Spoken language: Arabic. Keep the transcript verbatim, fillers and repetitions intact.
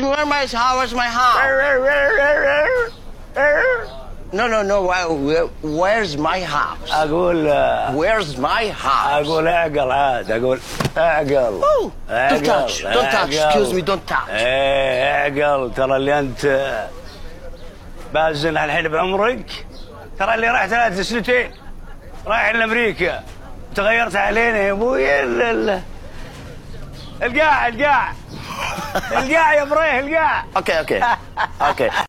me where my house, where's my house? No, no, no. Where, where's my house? اقول Where's my house? اقول اعقل عاد اقول اعقل. Oh, don't touch, don't touch. Excuse me, don't touch. ايه اعقل، ترى اللي انت بازن الحين بعمرك، ترى اللي راح ثلاث سنتين رايح لامريكا تغيرت علينا يا ابوي. القاع القاع القاع يا بريه القاع. Okay, okay, okay.